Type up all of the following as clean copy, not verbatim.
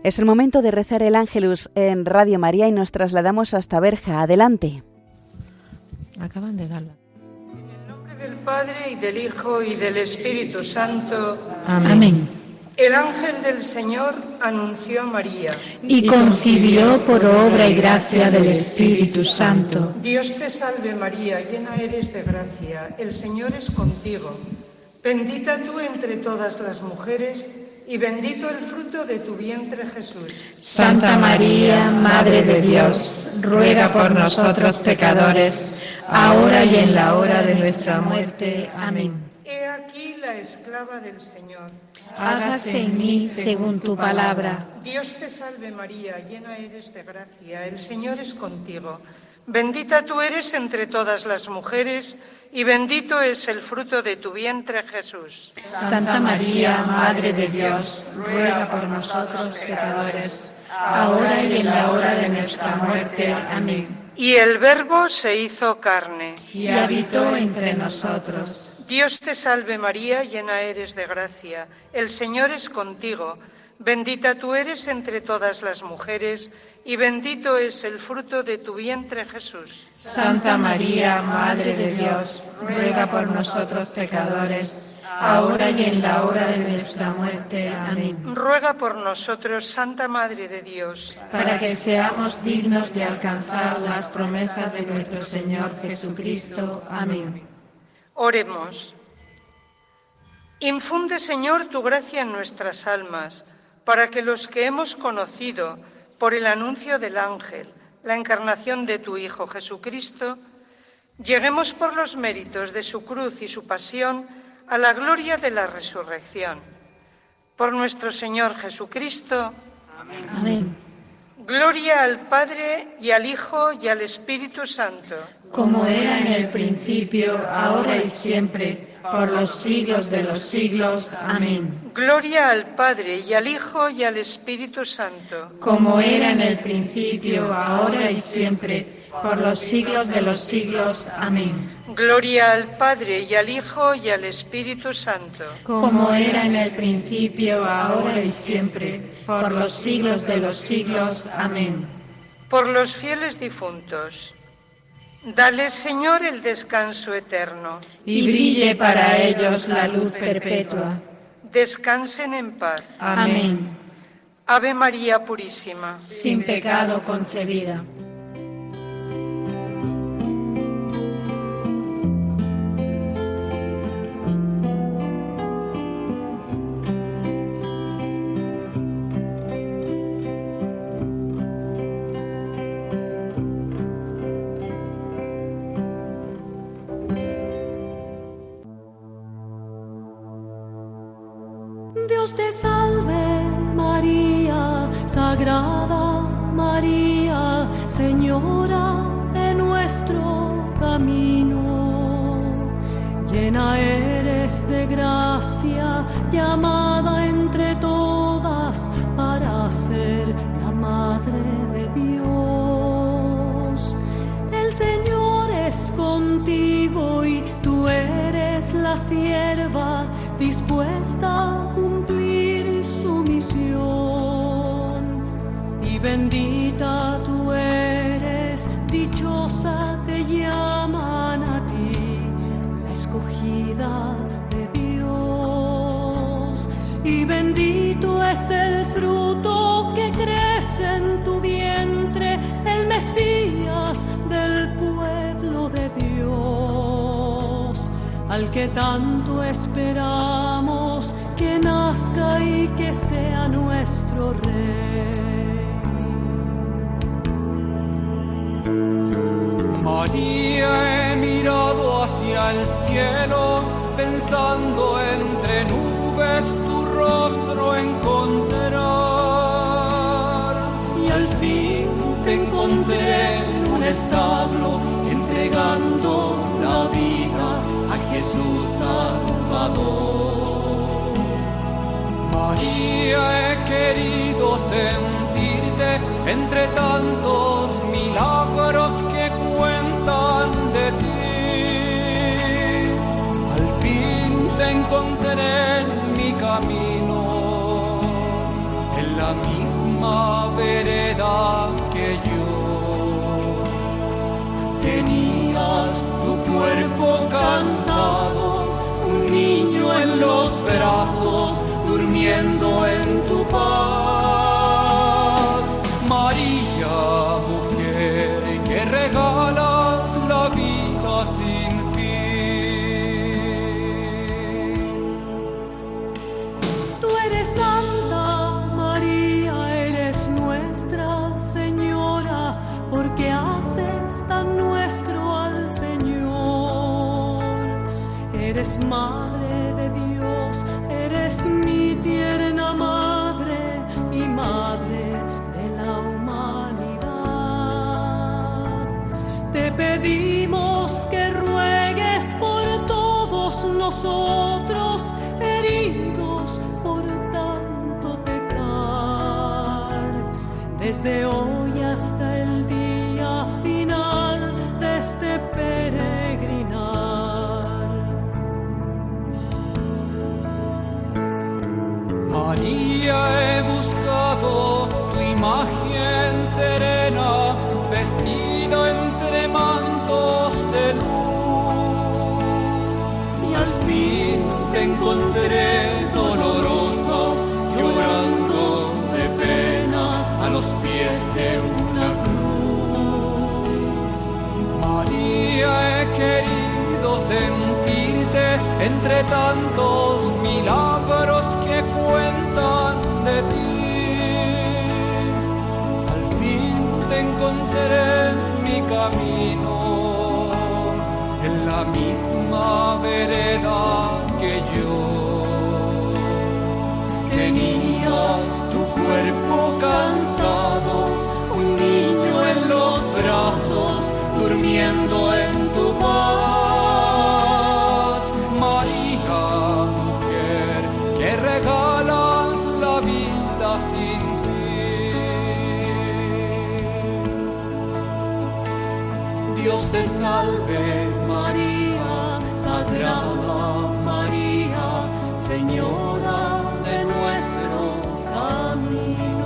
Es el momento de rezar el Ángelus en Radio María y nos trasladamos hasta Berja. Adelante. Acaban de darla. En el nombre del Padre, y del Hijo, y del Espíritu Santo. Amén. El ángel del Señor anunció a María. Y concibió por obra y gracia del Espíritu Santo. Dios te salve María, llena eres de gracia, el Señor es contigo. Bendita tú entre todas las mujeres, y bendito el fruto de tu vientre, Jesús. Santa María, Madre de Dios, ruega por nosotros pecadores, ahora y en la hora de nuestra muerte. Amén. He aquí la esclava del Señor. Hágase en mí según tu palabra. Dios te salve María, llena eres de gracia, el Señor es contigo. Bendita tú eres entre todas las mujeres, y bendito es el fruto de tu vientre, Jesús. Santa María, Madre de Dios, ruega por nosotros pecadores, ahora y en la hora de nuestra muerte. Amén. Y el Verbo se hizo carne. Y habitó entre nosotros. Dios te salve María, llena eres de gracia, el Señor es contigo. Bendita tú eres entre todas las mujeres, y bendito es el fruto de tu vientre, Jesús. Santa María, Madre de Dios, ruega por nosotros pecadores, ahora y en la hora de nuestra muerte. Amén. Ruega por nosotros, Santa Madre de Dios, para que seamos dignos de alcanzar las promesas de nuestro Señor Jesucristo. Amén. Oremos. Infunde, Señor, tu gracia en nuestras almas, para que los que hemos conocido por el anuncio del ángel la encarnación de tu Hijo Jesucristo, lleguemos por los méritos de su cruz y su pasión a la gloria de la resurrección. Por nuestro Señor Jesucristo. Amén. Amén. Gloria al Padre, y al Hijo, y al Espíritu Santo. Como era en el principio, ahora y siempre, por los siglos de los siglos. Amén. Gloria al Padre, y al Hijo, y al Espíritu Santo. Como era en el principio, ahora y siempre, por los siglos de los siglos. Amén. Gloria al Padre, y al Hijo, y al Espíritu Santo. Como era en el principio, ahora y siempre, por los siglos de los siglos. Amén. Por los fieles difuntos, dale, Señor, el descanso eterno. Y brille para ellos la luz perpetua. Descansen en paz. Amén. Ave María Purísima, sin pecado concebida. Dios te salve María, Sagrada María, Señora de nuestro camino. Llena eres de gracia, llamada entre todas para ser la Madre de Dios. El Señor es contigo y tú eres la sierva dispuesta a cumplir su misión. Y bendita tú eres, dichosa te llaman a ti, la escogida de Dios. Y bendito es el fruto que crece en tu vientre, el Mesías del pueblo de Dios, al que tanto esperamos que nazca y que sea nuestro Rey. María, he mirado hacia el cielo, pensando entre nubes tu rostro encontrar. Y al fin te encontré en un establo, entregando la vida a Jesús Salvador. María, he querido sentirte entre tantos milagros que cuentan de ti. Al fin te encontré en mi camino, en la misa misma vereda que yo. Tenías tu cuerpo cansado, un niño en los brazos, durmiendo en tu paz. María, mujer, que regalas la vida sin fin. Tú eres santa, María, eres nuestra Señora, porque haces tan nuestro al Señor. Eres madre de Dios, eres mi tierna madre y madre de la humanidad. Te pedimos que ruegues por todos nosotros, heridos por tanto pecar, desde hoy hasta el día final de este peregrinar. María, he buscado tu imagen serena, vestida entre mantos de luz, y al fin te encontré dolorosa, llorando de pena a los pies de una cruz. María, he querido sentirte entre tantos milagros que cuentan de ti. Al fin te encontré en mi camino, en la misma vereda que yo. Tenías tu cuerpo cansado, un niño en los brazos, durmiendo en tu paz. María, mujer, que regalas la vida sin fin. Dios te salve, María, Sagrada María, Señora de nuestro camino.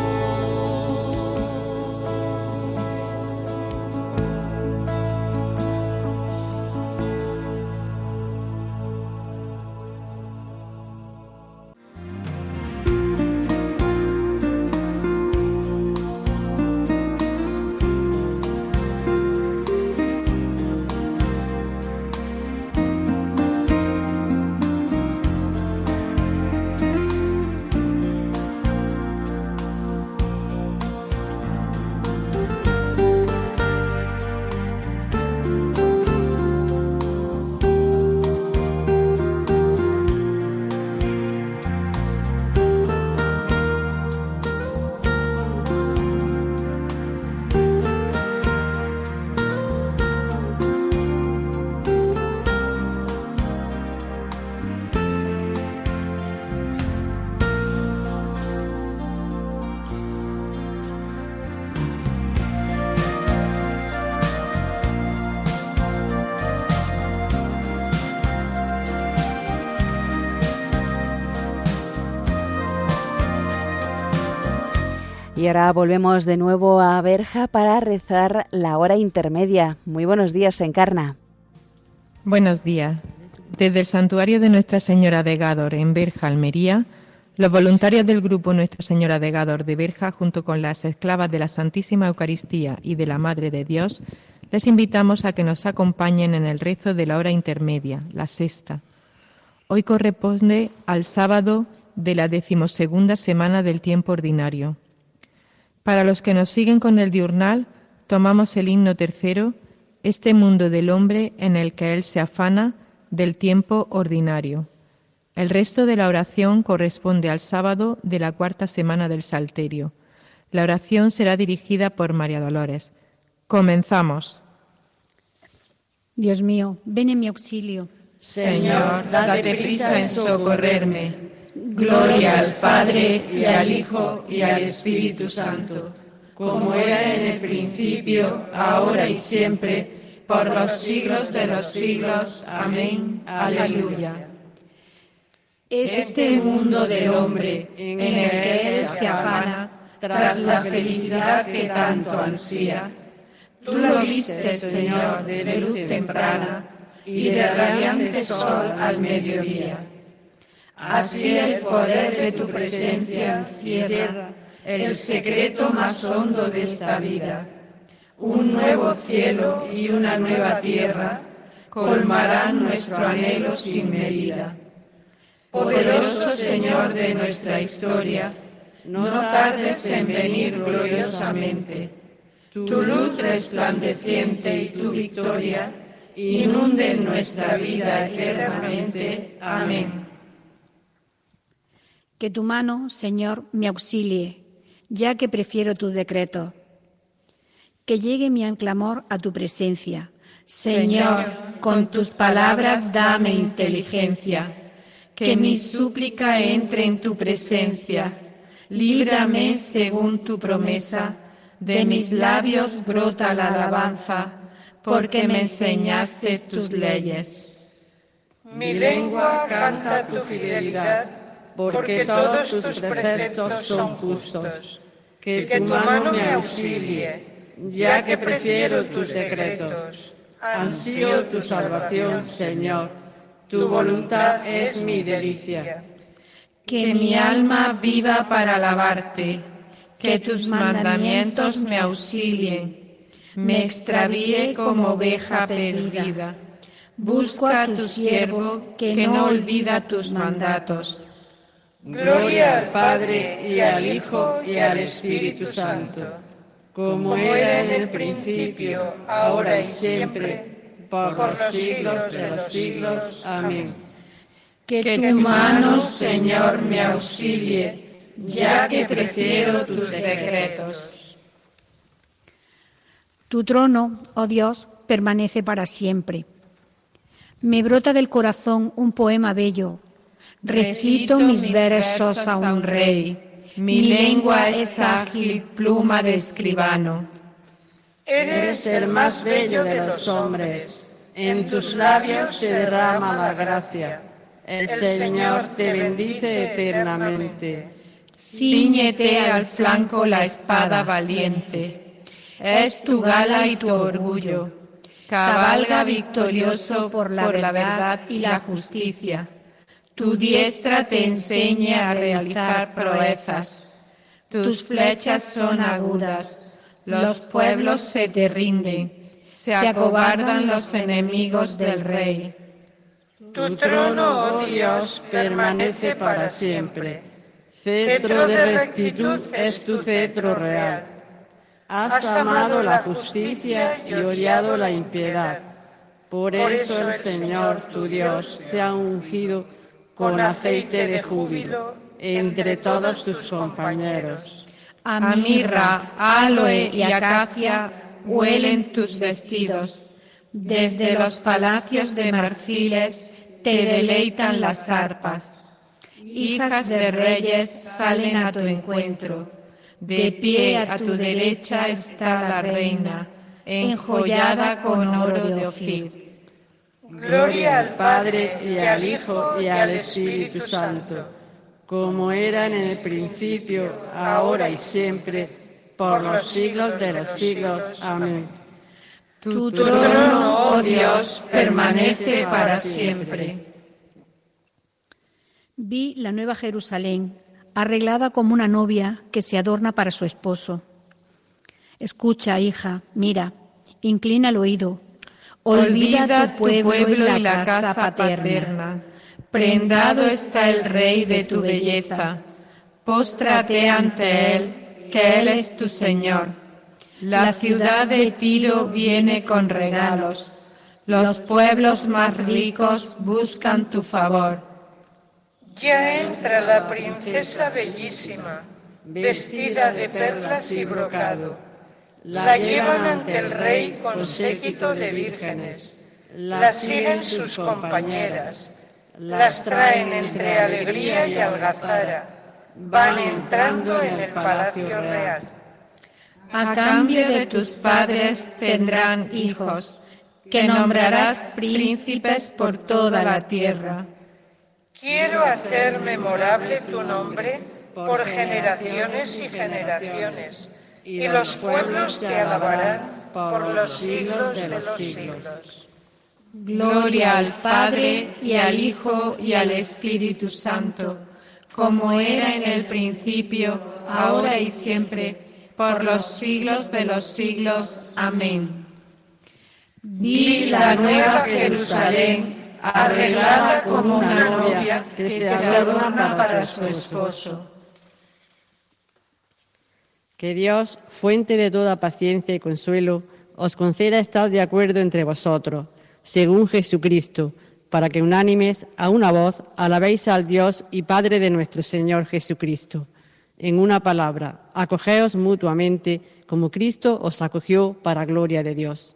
Y ahora volvemos de nuevo a Berja para rezar la hora intermedia. Muy buenos días, Encarna. Buenos días. Desde el santuario de Nuestra Señora de Gádor en Berja, Almería, los voluntarios del grupo Nuestra Señora de Gádor de Berja, junto con las esclavas de la Santísima Eucaristía y de la Madre de Dios, les invitamos a que nos acompañen en el rezo de la hora intermedia, la sexta. Hoy corresponde al sábado de la 12ª semana del tiempo ordinario. Para los que nos siguen con el diurnal, tomamos el himno tercero, este mundo del hombre en el que él se afana, del tiempo ordinario. El resto de la oración corresponde al sábado de la 4ª semana del Salterio. La oración será dirigida por María Dolores. Comenzamos. Dios mío, ven en mi auxilio. Señor, date prisa en socorrerme. Gloria al Padre, y al Hijo, y al Espíritu Santo, como era en el principio, ahora y siempre, por los siglos de los siglos. Amén. Aleluya. Este mundo del hombre en el que él se afana, tras la felicidad que tanto ansía. Tú lo vistes, Señor, de luz temprana y de radiante sol al mediodía. Así el poder de tu presencia encierra el secreto más hondo de esta vida. Un nuevo cielo y una nueva tierra colmarán nuestro anhelo sin medida. Poderoso Señor de nuestra historia, no tardes en venir gloriosamente. Tu luz resplandeciente y tu victoria inunden nuestra vida eternamente. Amén. Que tu mano, Señor, me auxilie, ya que prefiero tus decretos. Que llegue mi clamor a tu presencia. Señor, con tus palabras dame inteligencia. Que mi súplica entre en tu presencia. Líbrame según tu promesa. De mis labios brota la alabanza, porque me enseñaste tus leyes. Mi lengua canta tu fidelidad, porque todos tus preceptos son justos. Que tu mano me auxilie, ya que prefiero tus decretos. Ansío tu salvación, Señor, tu voluntad es mi delicia. Que mi alma viva para alabarte, que tus mandamientos me auxilien. Me extravíe como oveja perdida. Busco a tu siervo que no olvida tus mandatos. Gloria al Padre, y al Hijo, y al Espíritu Santo, como era en el principio, ahora y siempre, por los siglos de los siglos. Amén. Que tu mano, Señor, me auxilie, ya que prefiero tus decretos. Tu trono, oh Dios, permanece para siempre. Me brota del corazón un poema bello. Recito mis versos a un rey. Mi lengua es ágil pluma de escribano. Eres el más bello de los hombres. En tus labios se derrama la gracia. El Señor te bendice eternamente. Cíñete al flanco la espada valiente. Es tu gala y tu orgullo. Cabalga victorioso por la verdad y la justicia. Tu diestra te enseña a realizar proezas. Tus flechas son agudas. Los pueblos se te rinden. Se acobardan los enemigos del rey. Tu trono, oh Dios, permanece para siempre. Cetro de rectitud es tu cetro real. Has amado la justicia y odiado la impiedad. Por eso el Señor, tu Dios, te ha ungido con aceite de júbilo entre todos tus compañeros. A mirra, aloe y acacia huelen tus vestidos. Desde los palacios de marfiles te deleitan las arpas. Hijas de reyes salen a tu encuentro. De pie a tu derecha está la reina, enjollada con oro de Ofir. Gloria al Padre, y al Hijo, y al Espíritu Santo, como era en el principio, ahora y siempre, por los siglos de los siglos. Amén. Tu trono, oh Dios, permanece para siempre. Vi la nueva Jerusalén, arreglada como una novia que se adorna para su esposo. Escucha, hija, mira, inclina el oído. Olvida tu pueblo y la casa paterna. Prendado está el rey de tu belleza. Póstrate ante él, que él es tu Señor. La ciudad de Tiro viene con regalos. Los pueblos más ricos buscan tu favor. Ya entra la princesa bellísima, vestida de perlas y brocado. La llevan ante el rey con séquito de vírgenes. La siguen sus compañeras. Las traen entre alegría y algazara. Van entrando en el palacio real. A cambio de tus padres tendrán hijos, que nombrarás príncipes por toda la tierra. Quiero hacer memorable tu nombre por generaciones y generaciones, y los pueblos te alabarán por los siglos de los siglos. Gloria al Padre, y al Hijo, y al Espíritu Santo, como era en el principio, ahora y siempre, por los siglos de los siglos. Amén. Vi la nueva Jerusalén, arreglada como una novia que se adorna para su esposo. Que Dios, fuente de toda paciencia y consuelo, os conceda estar de acuerdo entre vosotros, según Jesucristo, para que unánimes a una voz alabéis al Dios y Padre de nuestro Señor Jesucristo. En una palabra, acogeos mutuamente como Cristo os acogió para gloria de Dios.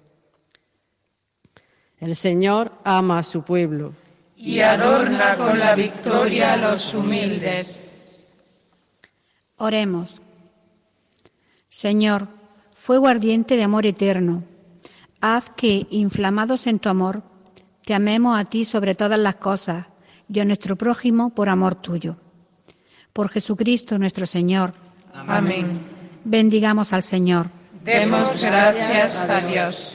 El Señor ama a su pueblo y adorna con la victoria a los humildes. Oremos. Señor, fuego ardiente de amor eterno, haz que, inflamados en tu amor, te amemos a ti sobre todas las cosas y a nuestro prójimo por amor tuyo. Por Jesucristo nuestro Señor. Amén. Bendigamos al Señor. Demos gracias a Dios.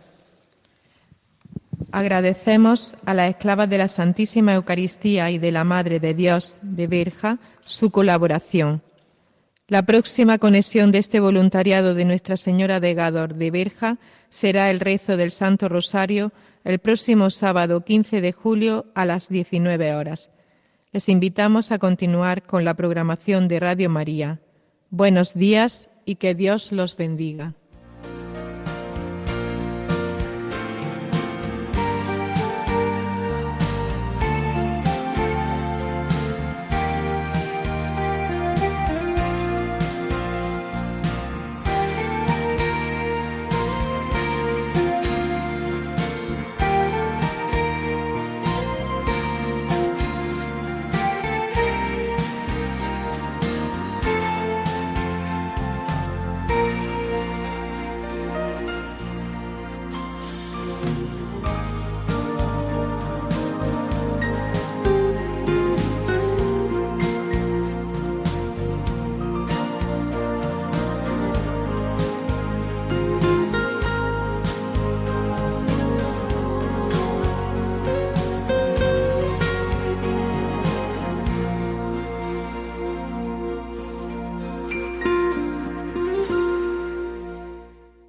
Agradecemos a las esclavas de la Santísima Eucaristía y de la Madre de Dios de Berja su colaboración. La próxima conexión de este voluntariado de Nuestra Señora de Gádor de Berja será el rezo del Santo Rosario el próximo sábado 15 de julio a las 19 horas. Les invitamos a continuar con la programación de Radio María. Buenos días y que Dios los bendiga.